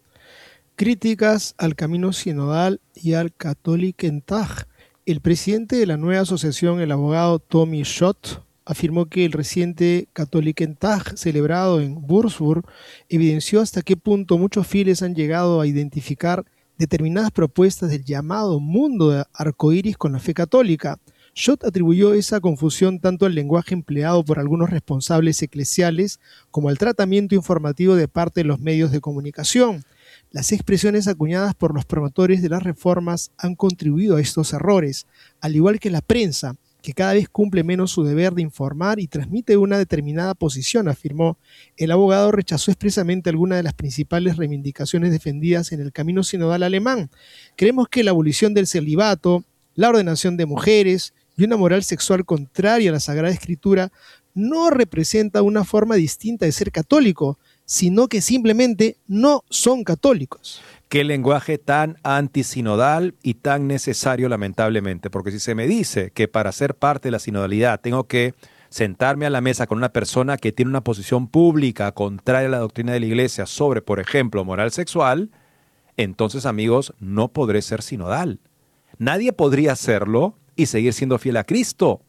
Críticas al camino sinodal y al Katholikentag. El presidente de la nueva asociación, el abogado Tommy Schott, afirmó que el reciente Katholikentag celebrado en Würzburg evidenció hasta qué punto muchos fieles han llegado a identificar determinadas propuestas del llamado mundo de arcoíris con la fe católica. Schott atribuyó esa confusión tanto al lenguaje empleado por algunos responsables eclesiales como al tratamiento informativo de parte de los medios de comunicación. Las expresiones acuñadas por los promotores de las reformas han contribuido a estos errores, al igual que la prensa, que cada vez cumple menos su deber de informar y transmite una determinada posición, afirmó. El abogado rechazó expresamente algunas de las principales reivindicaciones defendidas en el camino sinodal alemán. Creemos que la abolición del celibato, la ordenación de mujeres y una moral sexual contraria a la Sagrada Escritura no representa una forma distinta de ser católico, sino que simplemente no son católicos. Qué lenguaje tan antisinodal y tan necesario, lamentablemente, porque si se me dice que para ser parte de la sinodalidad tengo que sentarme a la mesa con una persona que tiene una posición pública contraria a la doctrina de la Iglesia sobre, por ejemplo, moral sexual, entonces, amigos, no podré ser sinodal. Nadie podría hacerlo y seguir siendo fiel a Cristo.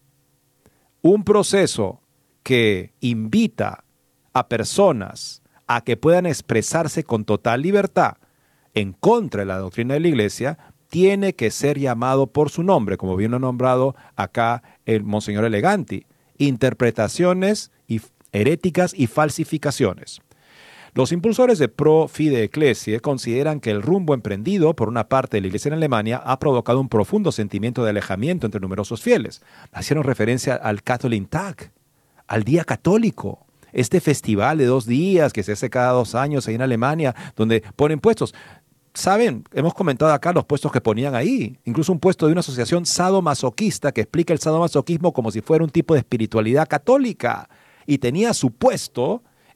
Un proceso que invita a personas a que puedan expresarse con total libertad en contra de la doctrina de la Iglesia, tiene que ser llamado por su nombre, como bien lo ha nombrado acá el Monseñor Eleganti, interpretaciones y heréticas y falsificaciones. Los impulsores de Pro Fide Ecclesiae consideran que el rumbo emprendido por una parte de la Iglesia en Alemania ha provocado un profundo sentimiento de alejamiento entre numerosos fieles. Hicieron referencia al Katholikentag, al Día Católico. Este festival de dos días que se hace cada dos años ahí en Alemania, donde ponen puestos. Saben, hemos comentado acá los puestos que ponían ahí. Incluso un puesto de una asociación sadomasoquista que explica el sadomasoquismo como si fuera un tipo de espiritualidad católica. Y tenía su puesto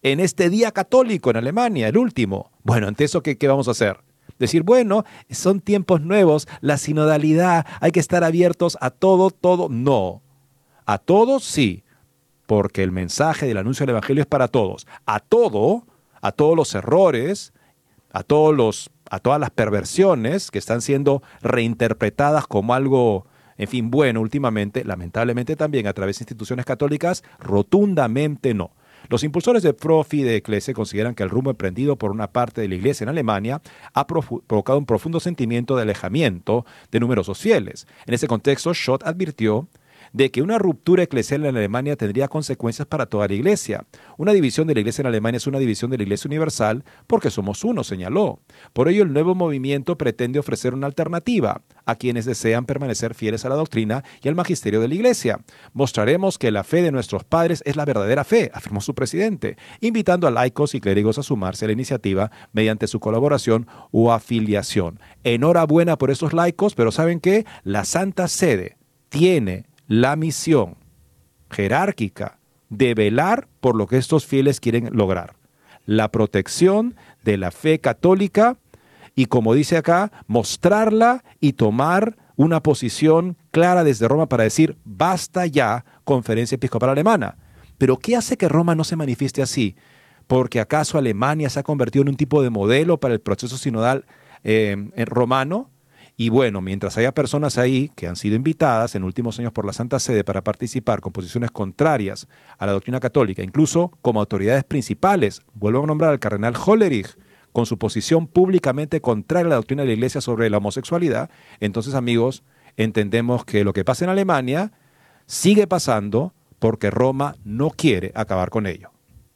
en este día católico en Alemania, el último. Bueno, ante eso, ¿qué, qué vamos a hacer? Decir, bueno, son tiempos nuevos, la sinodalidad, hay que estar abiertos a todo, todo. No, a todos sí, porque el mensaje del anuncio del Evangelio es para todos. A todo, a todos los errores, a, todos los, a todas las perversiones que están siendo reinterpretadas como algo, en fin, bueno últimamente, lamentablemente también a través de instituciones católicas, rotundamente no. Los impulsores de Profi de Eclesia consideran que el rumbo emprendido por una parte de la Iglesia en Alemania ha profu- provocado un profundo sentimiento de alejamiento de numerosos fieles. En ese contexto, Schott advirtió de que una ruptura eclesial en Alemania tendría consecuencias para toda la Iglesia. Una división de la Iglesia en Alemania es una división de la Iglesia universal porque somos uno, señaló. Por ello, el nuevo movimiento pretende ofrecer una alternativa a quienes desean permanecer fieles a la doctrina y al magisterio de la Iglesia. Mostraremos que la fe de nuestros padres es la verdadera fe, afirmó su presidente, invitando a laicos y clérigos a sumarse a la iniciativa mediante su colaboración o afiliación. Enhorabuena por esos laicos, pero ¿saben qué? La Santa Sede tiene la misión jerárquica de velar por lo que estos fieles quieren lograr. La protección de la fe católica y, como dice acá, mostrarla y tomar una posición clara desde Roma para decir, basta ya, Conferencia Episcopal Alemana. Pero ¿qué hace que Roma no se manifieste así? ¿Porque acaso Alemania se ha convertido en un tipo de modelo para el proceso sinodal eh, romano? Y bueno, mientras haya personas ahí que han sido invitadas en últimos años por la Santa Sede para participar con posiciones contrarias a la doctrina católica, incluso como autoridades principales, vuelvo a nombrar al cardenal Hollerich, con su posición públicamente contraria a la doctrina de la Iglesia sobre la homosexualidad, entonces, amigos, entendemos que lo que pasa en Alemania sigue pasando porque Roma no quiere acabar con ello.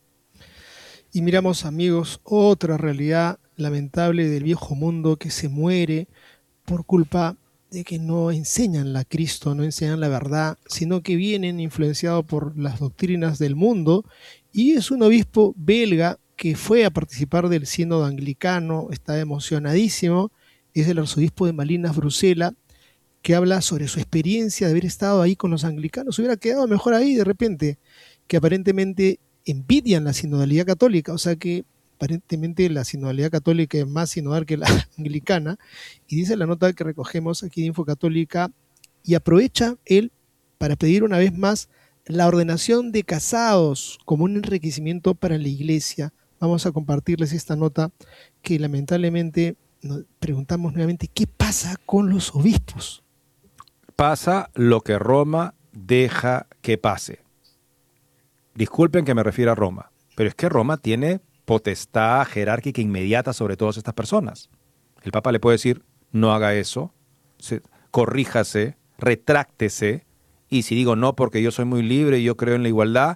Y miramos, amigos, otra realidad lamentable del viejo mundo que se muere por culpa de que no enseñan la Cristo, no enseñan la verdad, sino que vienen influenciados por las doctrinas del mundo. Y es un obispo belga que fue a participar del sínodo anglicano, está emocionadísimo, es el arzobispo de Malinas, Bruselas, que habla sobre su experiencia de haber estado ahí con los anglicanos. Hubiera quedado mejor ahí de repente, que aparentemente envidian la sinodalidad católica, o sea que aparentemente la sinodalidad católica es más sinodal que la anglicana, y dice la nota que recogemos aquí de Info Católica, y aprovecha él para pedir una vez más la ordenación de casados como un enriquecimiento para la Iglesia. Vamos a compartirles esta nota que lamentablemente nos preguntamos nuevamente, ¿qué pasa con los obispos? Pasa lo que Roma deja que pase. Disculpen que me refiera a Roma, pero es que Roma tiene potestad jerárquica inmediata sobre todas estas personas. El Papa le puede decir, no haga eso, se, corríjase, retráctese, y si digo no porque yo soy muy libre y yo creo en la igualdad,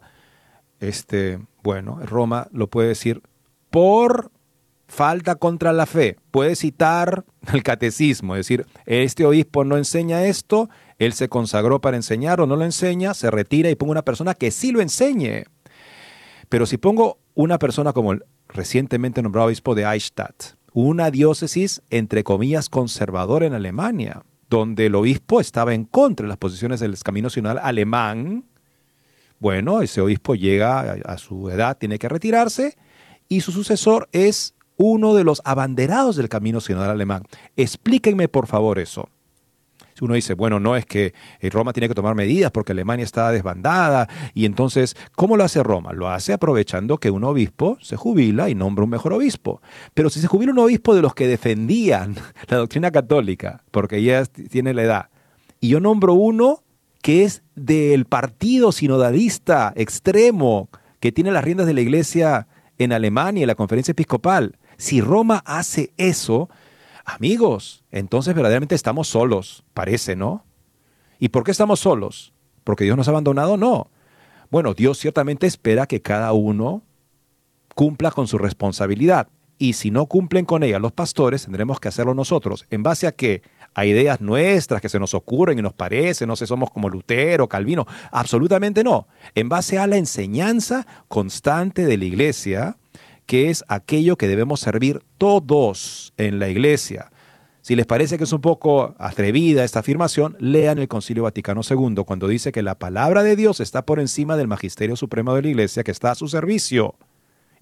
este, bueno, Roma lo puede decir por falta contra la fe. Puede citar el catecismo, es decir, este obispo no enseña esto, él se consagró para enseñar o no lo enseña, se retira y pongo una persona que sí lo enseñe. Pero si pongo una persona como el recientemente nombrado obispo de Eichstätt, una diócesis entre comillas conservadora en Alemania, donde el obispo estaba en contra de las posiciones del camino sinodal alemán, bueno, ese obispo llega a, a su edad, tiene que retirarse, y su sucesor es uno de los abanderados del camino sinodal alemán. Explíquenme por favor eso. Si uno dice, bueno, no, es que Roma tiene que tomar medidas porque Alemania está desbandada, y entonces, ¿cómo lo hace Roma? Lo hace aprovechando que un obispo se jubila y nombra un mejor obispo. Pero si se jubila un obispo de los que defendían la doctrina católica, porque ya tiene la edad, y yo nombro uno que es del partido sinodalista extremo, que tiene las riendas de la Iglesia en Alemania, en la Conferencia Episcopal, si Roma hace eso, amigos, entonces verdaderamente estamos solos, parece, ¿no? ¿Y por qué estamos solos? ¿Porque Dios nos ha abandonado? No. Bueno, Dios ciertamente espera que cada uno cumpla con su responsabilidad. Y si no cumplen con ella los pastores, tendremos que hacerlo nosotros. ¿En base a qué? A ideas nuestras que se nos ocurren y nos parecen, no sé, somos como Lutero, Calvino. Absolutamente no. En base a la enseñanza constante de la Iglesia, que es aquello que debemos servir todos en la Iglesia. Si les parece que es un poco atrevida esta afirmación, lean el Concilio Vaticano segundo, cuando dice que la palabra de Dios está por encima del magisterio supremo de la Iglesia, que está a su servicio.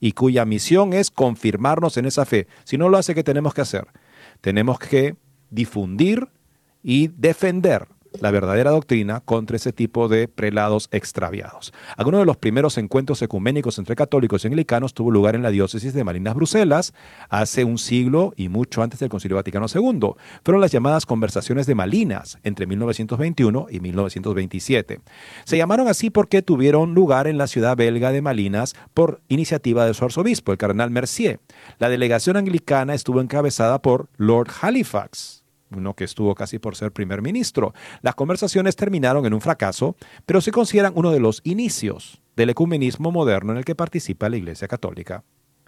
y cuya misión es confirmarnos en esa fe. Si no lo hace, ¿qué tenemos que hacer? Tenemos que difundir y defender la verdadera doctrina contra ese tipo de prelados extraviados. Algunos de los primeros encuentros ecuménicos entre católicos y anglicanos tuvo lugar en la diócesis de Malinas, Bruselas, hace un siglo y mucho antes del Concilio Vaticano segundo. Fueron las llamadas Conversaciones de Malinas, entre mil novecientos veintiuno y mil novecientos veintisiete. Se llamaron así porque tuvieron lugar en la ciudad belga de Malinas por iniciativa de su arzobispo, el cardenal Mercier. La delegación anglicana estuvo encabezada por Lord Halifax, uno que estuvo casi por ser primer ministro. Las conversaciones terminaron en un fracaso, pero se consideran uno de los inicios del ecumenismo moderno en el que participa la Iglesia Católica.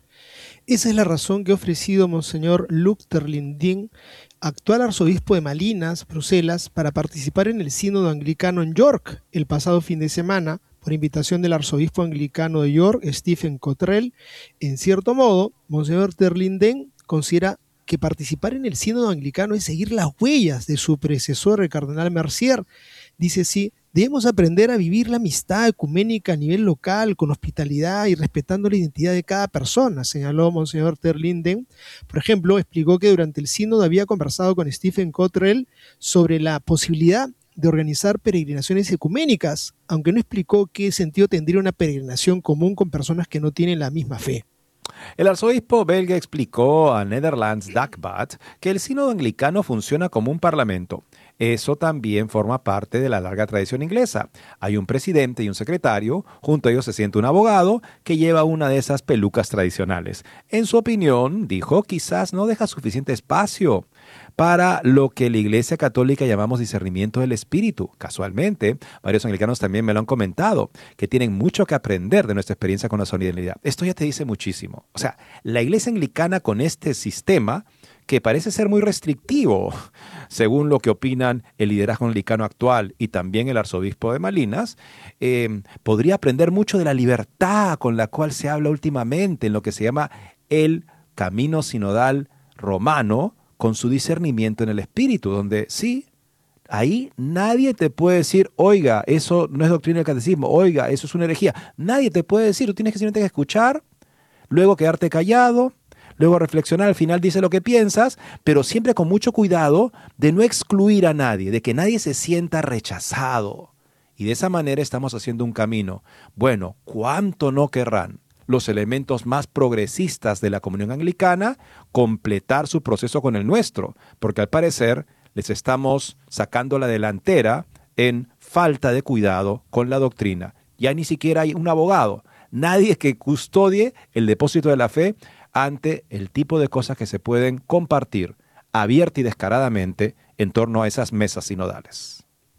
Esa es la razón que ha ofrecido Monseñor Luc Terlinding, actual arzobispo de Malinas, Bruselas, para participar en el sínodo anglicano en York el pasado fin de semana, por invitación del arzobispo anglicano de York, Stephen Cottrell. En cierto modo, Monseñor Terlinding considera que participar en el sínodo anglicano es seguir las huellas de su predecesor, el cardenal Mercier. Dice así: debemos aprender a vivir la amistad ecuménica a nivel local, con hospitalidad y respetando la identidad de cada persona, señaló Monseñor Terlinding. Por ejemplo, explicó que durante el sínodo había conversado con Stephen Cottrell sobre la posibilidad de organizar peregrinaciones ecuménicas, aunque no explicó qué sentido tendría una peregrinación común con personas que no tienen la misma fe. El arzobispo belga explicó a Netherlands Dagblad que el sínodo anglicano funciona como un parlamento. Eso también forma parte de la larga tradición inglesa. Hay un presidente y un secretario, junto a ellos se sienta un abogado que lleva una de esas pelucas tradicionales. En su opinión, dijo, quizás no deja suficiente espacio para lo que la Iglesia Católica llamamos discernimiento del espíritu. Casualmente, varios anglicanos también me lo han comentado, que tienen mucho que aprender de nuestra experiencia con la solidaridad. Esto ya te dice muchísimo. O sea, la Iglesia anglicana con este sistema, que parece ser muy restrictivo, según lo que opinan el liderazgo anglicano actual y también el arzobispo de Malinas, eh, podría aprender mucho de la libertad con la cual se habla últimamente en lo que se llama el camino sinodal romano, con su discernimiento en el espíritu, donde sí, ahí nadie te puede decir, oiga, eso no es doctrina del catecismo, oiga, eso es una herejía. Nadie te puede decir, tú tienes que simplemente escuchar, luego quedarte callado, luego reflexionar, al final dice lo que piensas, pero siempre con mucho cuidado de no excluir a nadie, de que nadie se sienta rechazado. Y de esa manera estamos haciendo un camino. Bueno, ¿cuánto no querrán los elementos más progresistas de la comunión anglicana completar su proceso con el nuestro? Porque al parecer les estamos sacando la delantera en falta de cuidado con la doctrina. Ya ni siquiera hay un abogado, nadie que custodie el depósito de la fe ante el tipo de cosas que se pueden compartir abierta y descaradamente en torno a esas mesas sinodales.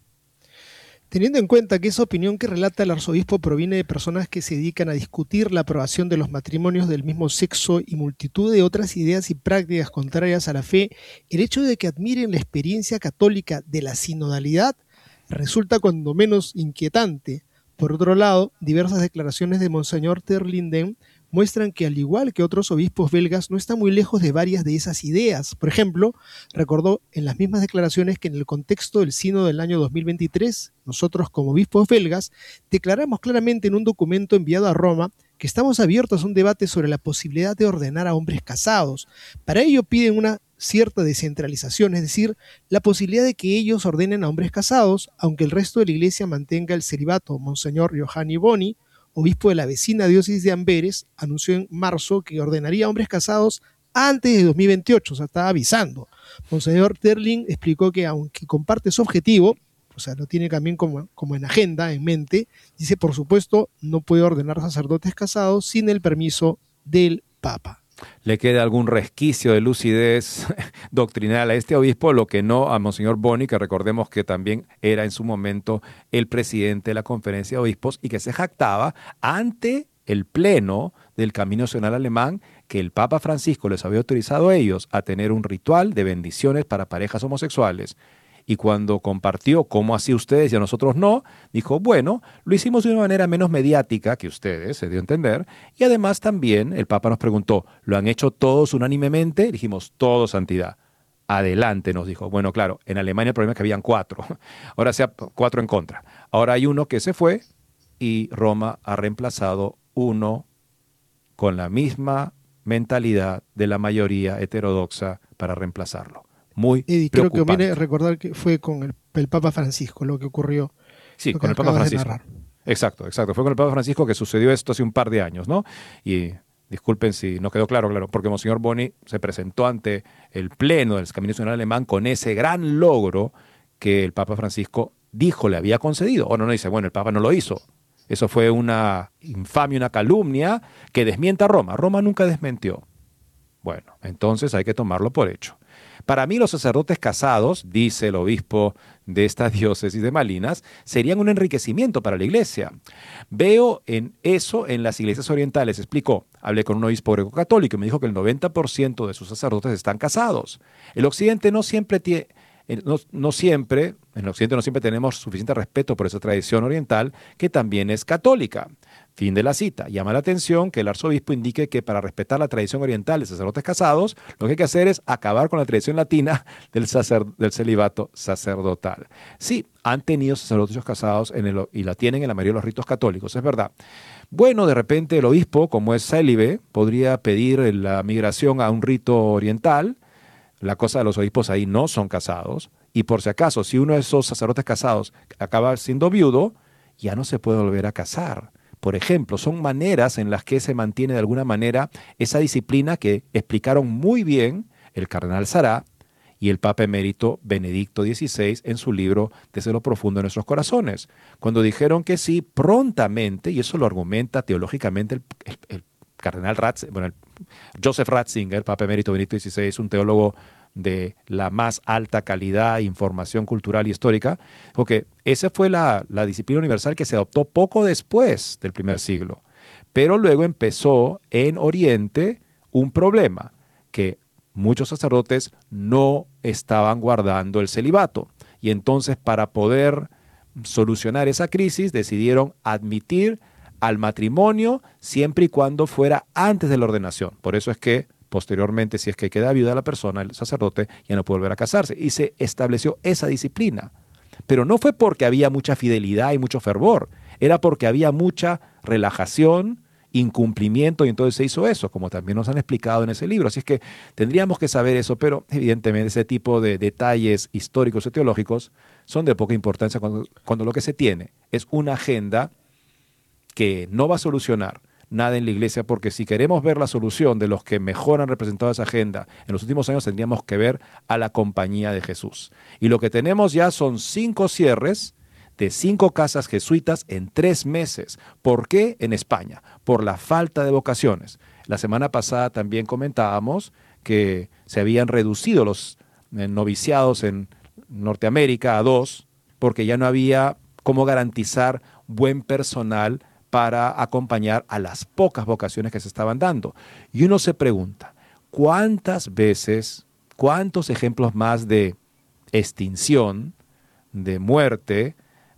Teniendo en cuenta que esa opinión que relata el arzobispo proviene de personas que se dedican a discutir la aprobación de los matrimonios del mismo sexo y multitud de otras ideas y prácticas contrarias a la fe, el hecho de que admiren la experiencia católica de la sinodalidad resulta cuando menos inquietante. Por otro lado, diversas declaraciones de Monseñor Terlinding muestran que, al igual que otros obispos belgas, no está muy lejos de varias de esas ideas. Por ejemplo, recordó en las mismas declaraciones que en el contexto del sínodo del año dos mil veintitrés, nosotros como obispos belgas declaramos claramente en un documento enviado a Roma que estamos abiertos a un debate sobre la posibilidad de ordenar a hombres casados. Para ello piden una cierta descentralización, es decir, la posibilidad de que ellos ordenen a hombres casados, aunque el resto de la iglesia mantenga el celibato. Monseñor Giovanni Boni, obispo de la vecina diócesis de Amberes, anunció en marzo que ordenaría a hombres casados antes de dos mil veintiocho, o sea, estaba avisando. Monseñor Terling explicó que, aunque comparte su objetivo, o sea, lo tiene también como, como en agenda, en mente, dice, por supuesto, no puede ordenar sacerdotes casados sin el permiso del Papa. Le queda algún resquicio de lucidez doctrinal a este obispo, lo que no a Monseñor Boni, que recordemos que también era en su momento el presidente de la Conferencia de Obispos y que se jactaba ante el pleno del Camino Nacional Alemán que el Papa Francisco les había autorizado a ellos a tener un ritual de bendiciones para parejas homosexuales. Y cuando compartió cómo así ustedes y a nosotros no, dijo, bueno, lo hicimos de una manera menos mediática que ustedes, se dio a entender. Y además también el Papa nos preguntó, ¿lo han hecho todos unánimemente? Dijimos, todo, santidad. Adelante, nos dijo. Bueno, claro, en Alemania el problema es que habían cuatro. Ahora sea cuatro en contra. Ahora hay uno que se fue y Roma ha reemplazado uno con la misma mentalidad de la mayoría heterodoxa para reemplazarlo. Muy Eddie, creo que preocupante. conviene recordar que fue con el, el Papa Francisco lo que ocurrió. Sí, lo con que el Papa acabas de Francisco. narrar. Exacto, exacto. Fue con el Papa Francisco que sucedió esto hace un par de años, ¿no? Y disculpen si no quedó claro, claro, porque Monseñor Boni se presentó ante el Pleno del Camino Nacional Alemán con ese gran logro que el Papa Francisco dijo le había concedido. O no, no dice, bueno, el Papa no lo hizo. Eso fue una infamia, una calumnia que desmienta a Roma. Roma nunca desmentió. Bueno, entonces hay que tomarlo por hecho. Para mí los sacerdotes casados, dice el obispo de esta diócesis de Malinas, serían un enriquecimiento para la iglesia. Veo en eso en las iglesias orientales, explicó. Hablé con un obispo greco-católico y me dijo que el noventa por ciento de sus sacerdotes están casados. El occidente no siempre tiene... No, no siempre, en el occidente no siempre tenemos suficiente respeto por esa tradición oriental que también es católica. Fin de la cita. Llama la atención que el arzobispo indique que para respetar la tradición oriental de sacerdotes casados, lo que hay que hacer es acabar con la tradición latina del, sacer, del celibato sacerdotal. Sí, han tenido sacerdotes casados en el, y la tienen en la mayoría de los ritos católicos, es verdad. Bueno, de repente el obispo, como es célibe, podría pedir la migración a un rito oriental. La cosa de los obispos ahí no son casados. Y por si acaso, si uno de esos sacerdotes casados acaba siendo viudo, ya no se puede volver a casar. Por ejemplo, son maneras en las que se mantiene de alguna manera esa disciplina que explicaron muy bien el cardenal Sará y el Papa Emérito Benedicto dieciséis en su libro Desde lo profundo de nuestros corazones, cuando dijeron que sí, prontamente, y eso lo argumenta teológicamente el, el, el cardenal Ratzinger, bueno, el Joseph Ratzinger, el Papa Emérito Benedicto dieciséis, un teólogo de la más alta calidad, información cultural y histórica, porque esa fue la, la disciplina universal que se adoptó poco después del primer siglo. Pero luego empezó en Oriente un problema, que muchos sacerdotes no estaban guardando el celibato. Y entonces, para poder solucionar esa crisis, decidieron admitir al matrimonio siempre y cuando fuera antes de la ordenación. Por eso es que posteriormente, si es que queda viuda la persona, el sacerdote ya no puede volver a casarse. Y se estableció esa disciplina. Pero no fue porque había mucha fidelidad y mucho fervor. Era porque había mucha relajación, incumplimiento, y entonces se hizo eso, como también nos han explicado en ese libro. Así es que tendríamos que saber eso, pero evidentemente ese tipo de detalles históricos y teológicos son de poca importancia cuando, cuando lo que se tiene es una agenda que no va a solucionar nada en la iglesia, porque si queremos ver la solución de los que mejor han representado esa agenda en los últimos años, tendríamos que ver a la Compañía de Jesús. Y lo que tenemos ya son cinco cierres de cinco casas jesuitas en tres meses. ¿Por qué? En España, por la falta de vocaciones. La semana pasada también comentábamos que se habían reducido los noviciados en Norteamérica a dos, porque ya no había cómo garantizar buen personal para acompañar a las pocas vocaciones que se estaban dando. Y uno se pregunta, ¿cuántas veces, cuántos ejemplos más de extinción, de muerte,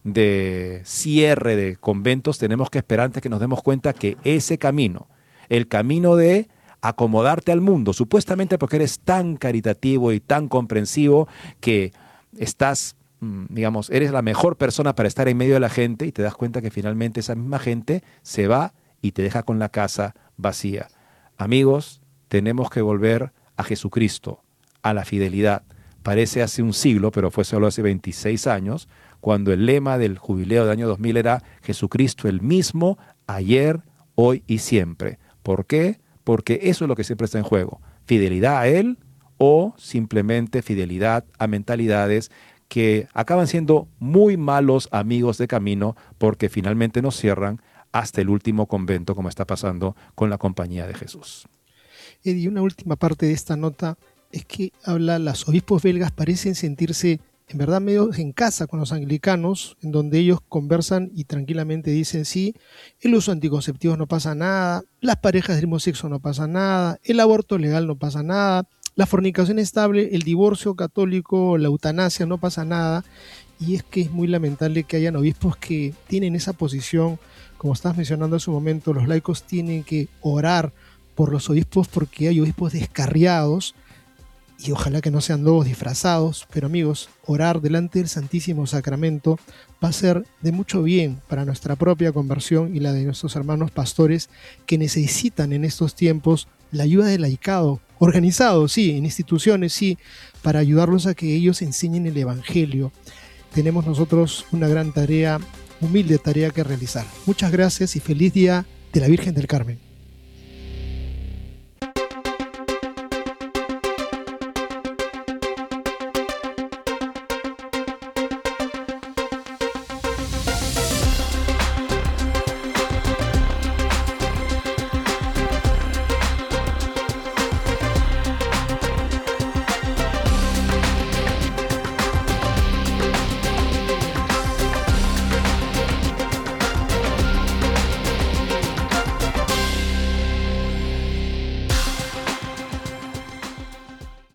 de cierre de conventos tenemos que esperar antes que nos demos cuenta que ese camino, el camino de acomodarte al mundo, supuestamente porque eres tan caritativo y tan comprensivo que estás, digamos, eres la mejor persona para estar en medio de la gente, y te das cuenta que finalmente esa misma gente se va y te deja con la casa vacía. Amigos, tenemos que volver a Jesucristo, a la fidelidad. Parece hace un siglo, pero fue solo hace veintiséis años, cuando el lema del jubileo del año dos mil era Jesucristo el mismo, ayer, hoy y siempre. ¿Por qué? Porque eso es lo que siempre está en juego. Fidelidad a Él o simplemente fidelidad a mentalidades que acaban siendo muy malos amigos de camino, porque finalmente nos cierran hasta el último convento, como está pasando con la Compañía de Jesús. Eddie, una última parte de esta nota es que habla, los obispos belgas parecen sentirse en verdad medio en casa con los anglicanos, en donde ellos conversan y tranquilamente dicen sí, el uso de anticonceptivos no pasa nada, las parejas del mismo sexo no pasa nada, el aborto legal no pasa nada, la fornicación estable, el divorcio católico, la eutanasia, no pasa nada. Y es que es muy lamentable que hayan obispos que tienen esa posición. Como estabas mencionando hace un momento, los laicos tienen que orar por los obispos porque hay obispos descarriados y ojalá que no sean lobos disfrazados, pero amigos, orar delante del Santísimo Sacramento va a ser de mucho bien para nuestra propia conversión y la de nuestros hermanos pastores que necesitan en estos tiempos la ayuda del laicado, organizado, sí, en instituciones, sí, para ayudarlos a que ellos enseñen el Evangelio. Tenemos nosotros una gran tarea, humilde tarea que realizar. Muchas gracias y feliz día de la Virgen del Carmen.